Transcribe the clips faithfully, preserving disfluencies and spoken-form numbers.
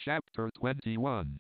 Chapter twenty-one.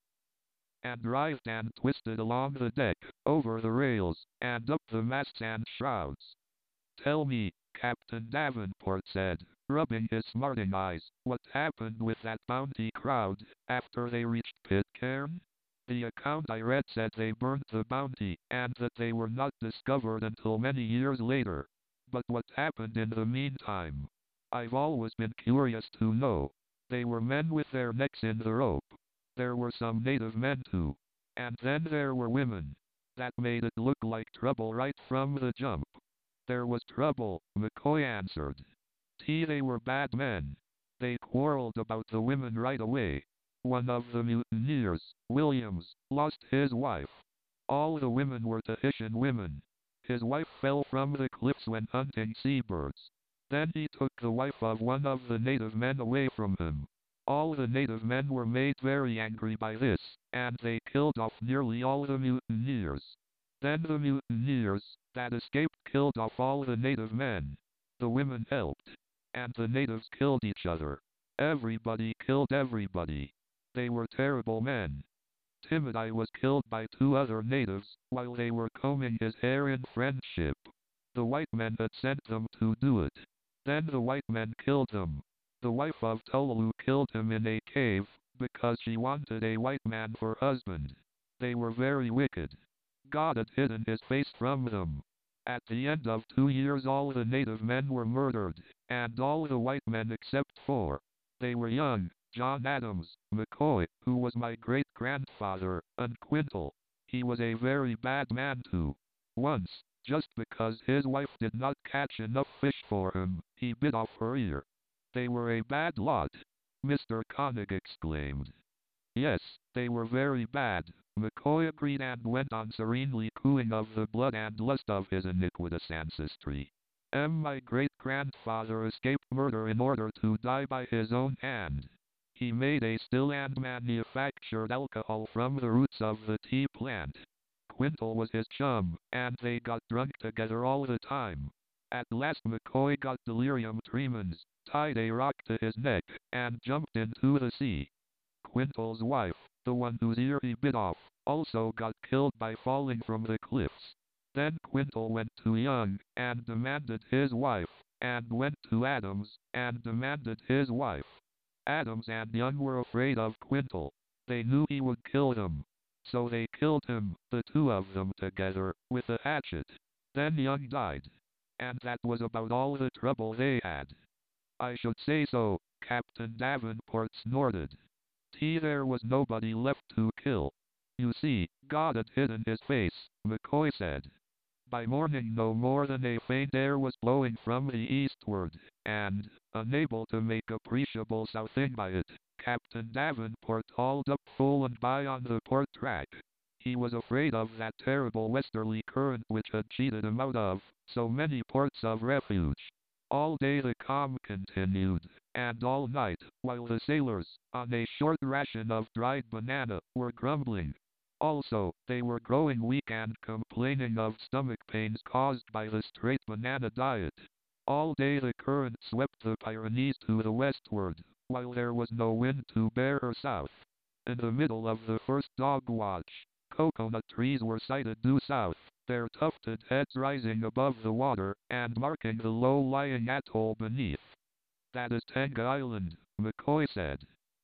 And writhed and twisted along the deck, over the rails, and up the masts and shrouds. "Tell me," Captain Davenport said, rubbing his smarting eyes, "what happened with that Bounty crowd, after they reached Pitcairn? The account I read said they burned the Bounty, and that they were not discovered until many years later. But what happened in the meantime? I've always been curious to know. They were men with their necks in the rope. There were some native men too. And then there were women. That made it look like trouble right from the jump." "There was trouble," McCoy answered. "T they were bad men. They quarreled about the women right away. One of the mutineers, Williams, lost his wife. All the women were Tahitian women. His wife fell from the cliffs when hunting seabirds. Then he took the wife of one of the native men away from him. All the native men were made very angry by this, and they killed off nearly all the mutineers. Then the mutineers that escaped killed off all the native men. The women helped, and the natives killed each other. Everybody killed everybody. They were terrible men. Timothy was killed by two other natives, while they were combing his hair in friendship. The white men had sent them to do it. Then the white men killed him. The wife of Tolu killed him in a cave, because she wanted a white man for husband. They were very wicked. God had hidden his face from them. At the end of two years all the native men were murdered, and all the white men except four. They were young, John Adams, McCoy, who was my great-grandfather, and Quintal. He was a very bad man too. Once, just because his wife did not catch enough fish for him, he bit off her ear. They were a bad lot," Mister Koenig exclaimed. "Yes, they were very bad," McCoy agreed and went on serenely cooing of the blood and lust of his iniquitous ancestry. "M. My great-grandfather escaped murder in order to die by his own hand. He made a still and manufactured alcohol from the roots of the tea plant. Quintal was his chum, and they got drunk together all the time. At last McCoy got delirium tremens, tied a rock to his neck, and jumped into the sea. Quintal's wife, the one whose ear he bit off, also got killed by falling from the cliffs. Then Quintal went to Young, and demanded his wife, and went to Adams, and demanded his wife. Adams and Young were afraid of Quintal. They knew he would kill them. So they killed him, the two of them together, with a hatchet. Then Young died. And that was about all the trouble they had." "I should say so," Captain Davenport snorted. "T there was nobody left to kill. You see, God had hidden his face," McCoy said. "By morning no more than a faint air was blowing from the eastward, and, unable to make appreciable southing by it, Captain Davenport hauled up full and by on the port track. He was afraid of that terrible westerly current which had cheated him out of so many ports of refuge. All day the calm continued, and all night, while the sailors, on a short ration of dried banana, were grumbling. Also, they were growing weak and complaining of stomach pains caused by the straight banana diet. All day the current swept the Pyrenees to the westward, while there was no wind to bear her south. In the middle of the first dog watch, coconut trees were sighted due south, their tufted heads rising above the water, and marking the low-lying atoll beneath. "That is Tenga Island," McCoy said.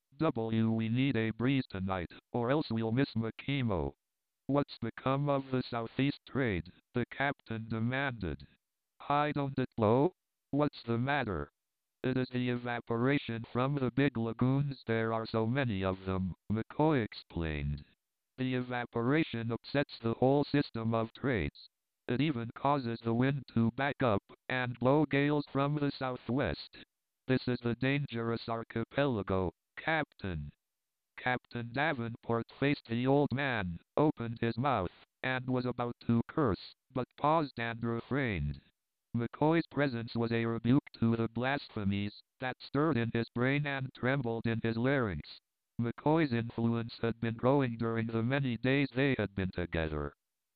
"W we need a breeze tonight, or else we'll miss Makemo." "What's become of the southeast trade?" the captain demanded. "High don't it blow? What's the matter?" "It is the evaporation from the big lagoons, there are so many of them," McCoy explained. "The evaporation upsets the whole system of trades. It even causes the wind to back up, and blow gales from the southwest. This is the dangerous archipelago, Captain." Captain Davenport faced the old man, opened his mouth, and was about to curse, but paused and refrained. McCoy's presence was a rebuke to the blasphemies that stirred in his brain and trembled in his larynx. McCoy's influence had been growing during the many days they had been together.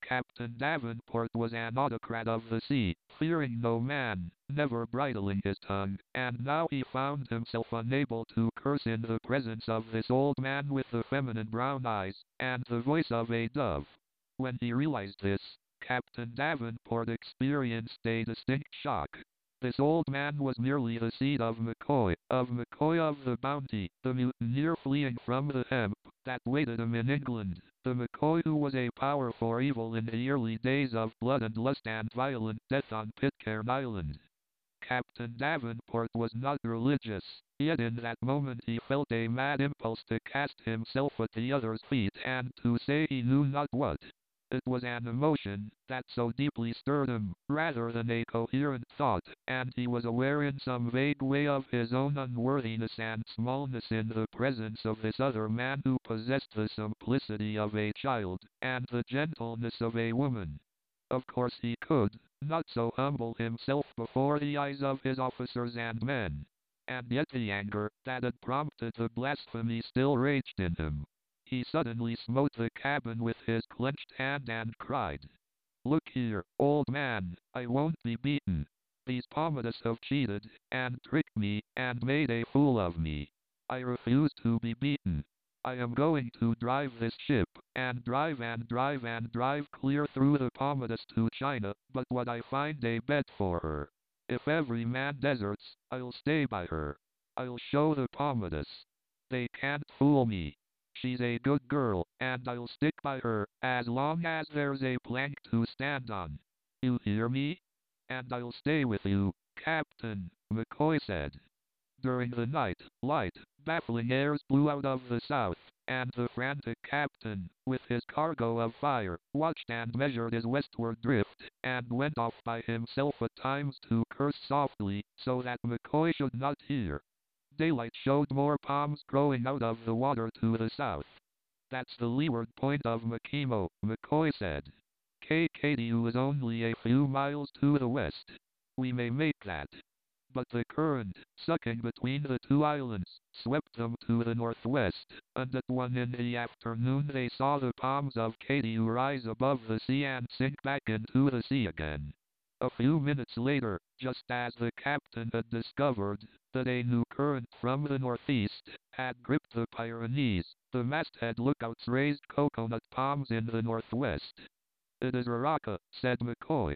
Captain Davenport was an autocrat of the sea, fearing no man, never bridling his tongue, and now he found himself unable to curse in the presence of this old man with the feminine brown eyes, and the voice of a dove. When he realized this, Captain Davenport experienced a distinct shock. This old man was merely the seed of McCoy, of McCoy of the Bounty, the mutineer fleeing from the hemp that waited him in England, the McCoy who was a power for evil in the early days of blood and lust and violent death on Pitcairn Island. Captain Davenport was not religious, yet in that moment he felt a mad impulse to cast himself at the other's feet and to say he knew not what. It was an emotion that so deeply stirred him, rather than a coherent thought, and he was aware in some vague way of his own unworthiness and smallness in the presence of this other man who possessed the simplicity of a child, and the gentleness of a woman. Of course he could not so humble himself before the eyes of his officers and men. And yet the anger that had prompted the blasphemy still raged in him. He suddenly smote the cabin with his clenched hand and cried, "Look here, old man, I won't be beaten. These Palmadists have cheated, and tricked me, and made a fool of me. I refuse to be beaten. I am going to drive this ship, and drive and drive and drive clear through the Palmadists to China, but would I find a bed for her. If every man deserts, I'll stay by her. I'll show the Palmadists. They can't fool me. She's a good girl, and I'll stick by her, as long as there's a plank to stand on. You hear me? And I'll stay with you, Captain," McCoy said. During the night, light, baffling airs blew out of the south, and the frantic captain, with his cargo of fire, watched and measured his westward drift, and went off by himself at times to curse softly, so that McCoy should not hear. Daylight showed more palms growing out of the water to the south. "That's the leeward point of Makemo," McCoy said. K K D U is only a few miles to the west. We may make that. But the current, sucking between the two islands, swept them to the northwest, and at one in the afternoon they saw the palms of K D U rise above the sea and sink back into the sea again. A few minutes later, just as the captain had discovered that a new current from the northeast had gripped the Pyrenees, the masthead lookouts raised coconut palms in the northwest. "It is Raraca," said McCoy.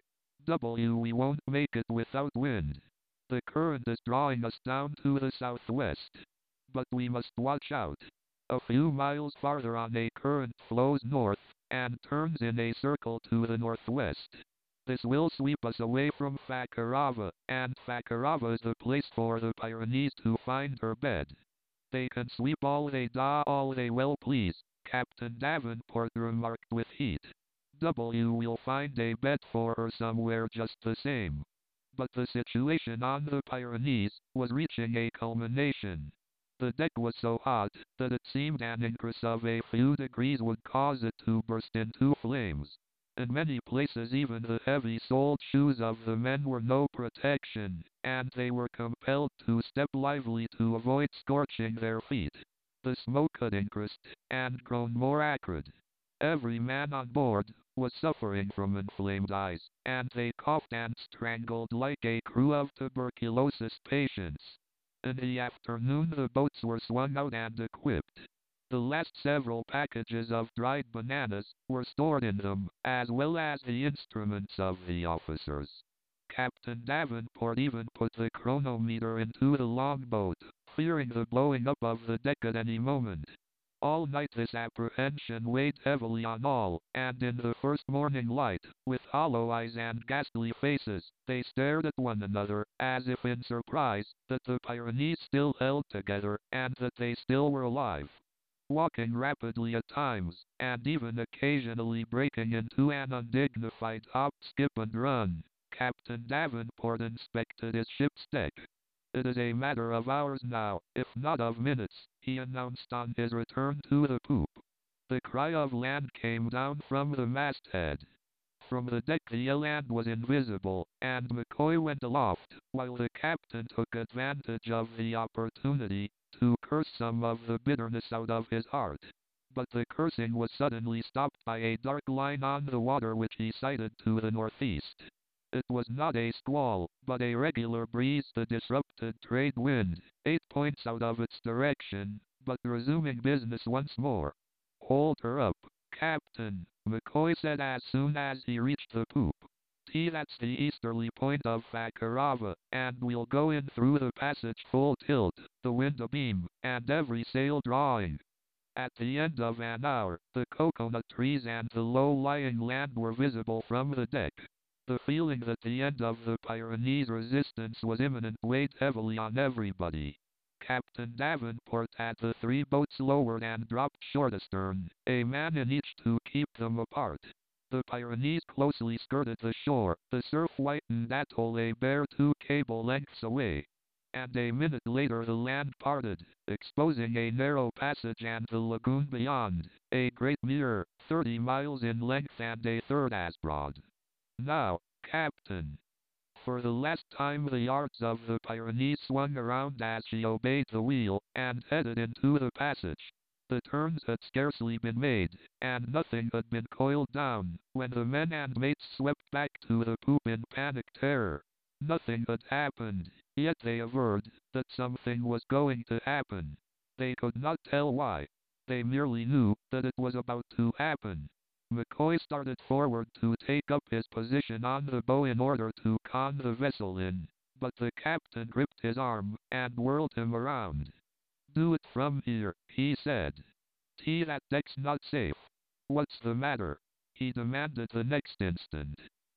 "W we won't make it without wind. The current is drawing us down to the southwest. But we must watch out. A few miles farther on a current flows north, and turns in a circle to the northwest. This will sweep us away from Fakarava, and Fakarava is the place for the Pyrenees to find her bed. They can sweep all they da all they well please," Captain Davenport remarked with heat. "W will find a bed for her somewhere just the same." But the situation on the Pyrenees was reaching a culmination. The deck was so hot that it seemed an increase of a few degrees would cause it to burst into flames. In many places even the heavy-soled shoes of the men were no protection, and they were compelled to step lively to avoid scorching their feet. The smoke had increased, and grown more acrid. Every man on board was suffering from inflamed eyes, and they coughed and strangled like a crew of tuberculosis patients. In the afternoon the boats were swung out and equipped. The last several packages of dried bananas were stored in them, as well as the instruments of the officers. Captain Davenport even put the chronometer into the longboat, fearing the blowing up of the deck at any moment. All night this apprehension weighed heavily on all, and in the first morning light, with hollow eyes and ghastly faces, they stared at one another, as if in surprise that the Pyrenees still held together, and that they still were alive. Walking rapidly at times, and even occasionally breaking into an undignified hop, skip and run, Captain Davenport inspected his ship's deck. "It is a matter of hours now, if not of minutes," he announced on his return to the poop. The cry of land came down from the masthead. From the deck the land was invisible, and McCoy went aloft, while the captain took advantage of the opportunity to curse some of the bitterness out of his heart. but the cursing was suddenly stopped by a dark line on the water which he sighted to the northeast. It was not a squall, but a regular breeze, the disrupted trade wind, eight points out of its direction, but resuming business once more. "Hold her up, Captain," McCoy said as soon as he reached the poop. "See, that's the easterly point of Fakarava, and we'll go in through the passage full tilt, the wind abeam, and every sail drawing." At the end of an hour, the coconut trees and the low-lying land were visible from the deck. The feeling that the end of the Pyrenees resistance was imminent weighed heavily on everybody. Captain Davenport had the three boats lowered and dropped short astern, a man in each to keep them apart. The Pyrenees closely skirted the shore, the surf-whitened atoll a bare two cable lengths away. And a minute later the land parted, exposing a narrow passage and the lagoon beyond, a great mirror, thirty miles in length and a third as broad. "Now, Captain." For the last time the yards of the Pyrenees swung around as she obeyed the wheel, and headed into the passage. The turns had scarcely been made, and nothing had been coiled down, when the men and mates swept back to the poop in panic terror. Nothing had happened, yet they averred that something was going to happen. They could not tell why. They merely knew that it was about to happen. McCoy started forward to take up his position on the bow in order to con the vessel in, but the captain gripped his arm and whirled him around. "Do it from here," he said. "See, that deck's not safe." "What's the matter?" he demanded the next instant.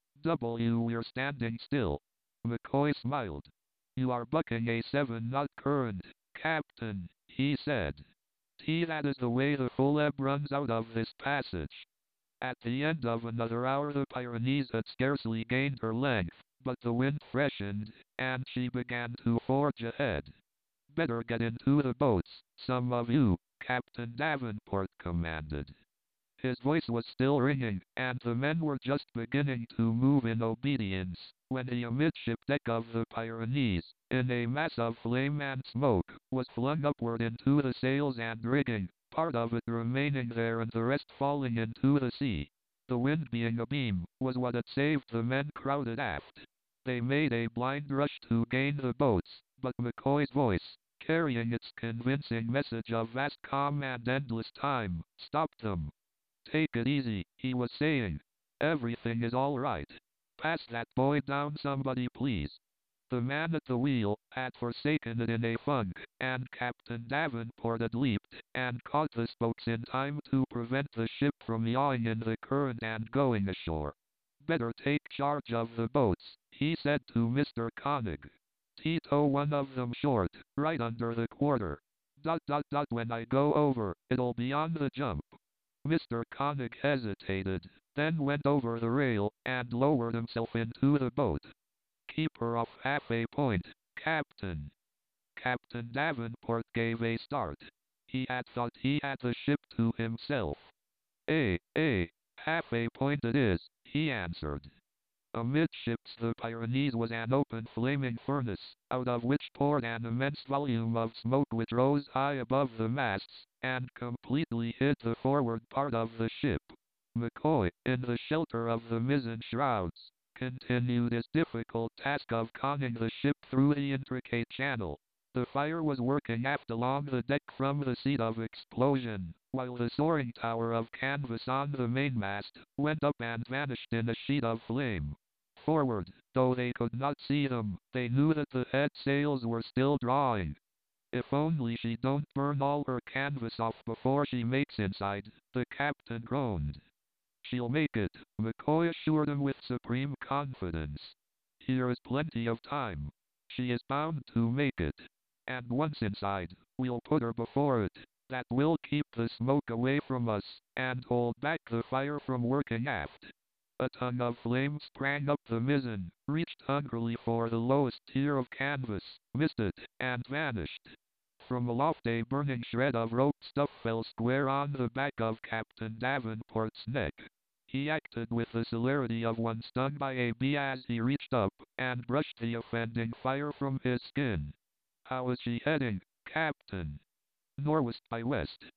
"W, we're standing still." McCoy smiled. "You are bucking a seven-knot current, Captain," he said. "See, that is the way the full ebb runs out of this passage." At the end of another hour the Pyrenees had scarcely gained her length, but the wind freshened, and she began to forge ahead. "Better get into the boats, some of you," Captain Davenport commanded. His voice was still ringing, and the men were just beginning to move in obedience, when the amidship deck of the Pyrenees, in a mass of flame and smoke, was flung upward into the sails and rigging, part of it remaining there and the rest falling into the sea. The wind being abeam, was what had saved the men crowded aft. They made a blind rush to gain the boats, but McCoy's voice, carrying its convincing message of vast calm and endless time, stopped them. "Take it easy," he was saying. "Everything is all right. Pass that boy down, somebody, please." The man at the wheel had forsaken it in a funk, and Captain Davenport had leaped and caught the spokes in time to prevent the ship from yawing in the current and going ashore. "Better take charge of the boats," he said to Mister Koenig. "See, tow one of them short, right under the quarter. Dot dot dot when I go over, it'll be on the jump." Mister Koenig hesitated, then went over the rail, and lowered himself into the boat. "Keep her off half a point, Captain." Captain Davenport gave a start. He had thought he had the ship to himself. "Eh, eh, half a point it is," he answered. Amidships the Pyrenees was an open flaming furnace, out of which poured an immense volume of smoke which rose high above the masts, and completely hid the forward part of the ship. McCoy, in the shelter of the mizzen shrouds, continued his difficult task of conning the ship through the intricate channel. The fire was working aft along the deck from the seat of explosion, while the soaring tower of canvas on the mainmast went up and vanished in a sheet of flame. Forward, though they could not see them, they knew that the head sails were still drawing. "If only she don't burn all her canvas off before she makes inside," the captain groaned. "She'll make it," McCoy assured him with supreme confidence. "Here is plenty of time. She is bound to make it. And once inside, we'll put her before it. That will keep the smoke away from us, and hold back the fire from working aft." A tongue of flame sprang up the mizzen, reached hungrily for the lowest tier of canvas, missed it, and vanished. From aloft a burning shred of rope stuff fell square on the back of Captain Davenport's neck. He acted with the celerity of one stung by a bee as he reached up and brushed the offending fire from his skin. "How is she heading, Captain?" "Norwest by west."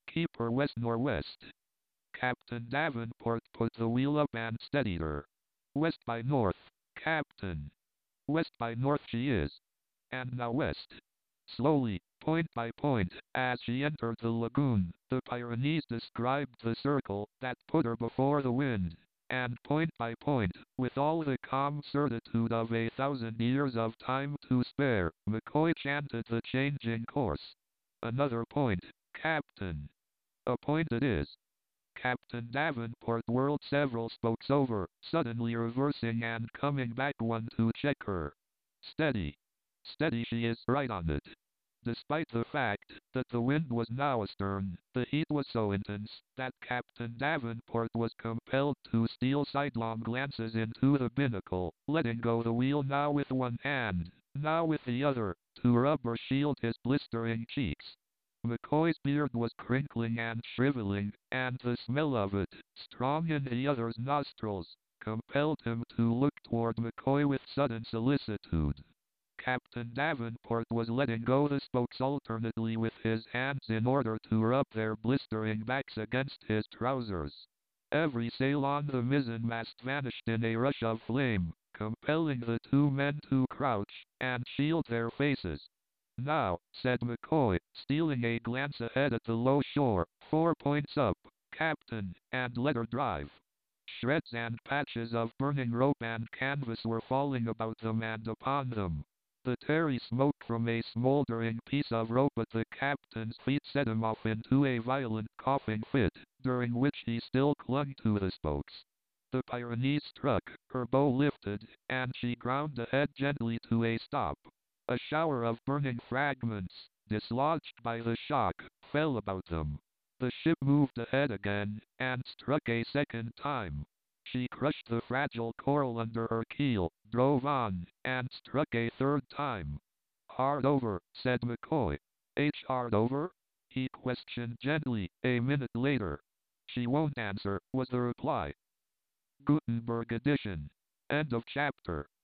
Keep her west-northwest. Captain Davenport put the wheel up and steadied her. West by north, Captain. West by north she is. And now west. Slowly, point by point, as she entered the lagoon, the Pyrenees described the circle that put her before the wind. And point by point, with all the calm certitude of a thousand years of time to spare, McCoy chanted the changing course. Another point, Captain. A point it is. Captain Davenport whirled several spokes over, suddenly reversing and coming back one to check her. Steady. Steady, she is right on it. Despite the fact that the wind was now astern, the heat was so intense that Captain Davenport was compelled to steal sidelong glances into the binnacle, letting go the wheel now with one hand, now with the other, to rub or shield his blistering cheeks. McCoy's beard was crinkling and shriveling, and the smell of it, strong in the other's nostrils, compelled him to look toward McCoy with sudden solicitude. Captain Davenport was letting go the spokes alternately with his hands in order to rub their blistering backs against his trousers. Every sail on the mizzenmast vanished in a rush of flame, compelling the two men to crouch and shield their faces. Now, said McCoy, stealing a glance ahead at the low shore, four points up, Captain, and let her drive. Shreds and patches of burning rope and canvas were falling about them and upon them. The tarry smoke from a smoldering piece of rope at the captain's feet set him off into a violent coughing fit, during which he still clung to the spokes. The Pyrenees struck, her bow lifted, and she ground ahead gently to a stop. A shower of burning fragments, dislodged by the shock, fell about them. The ship moved ahead again, and struck a second time. She crushed the fragile coral under her keel, drove on, and struck a third time. Hard over, said McCoy. H hard over? He questioned gently, a minute later. She won't answer, was the reply. Gutenberg edition. End of chapter.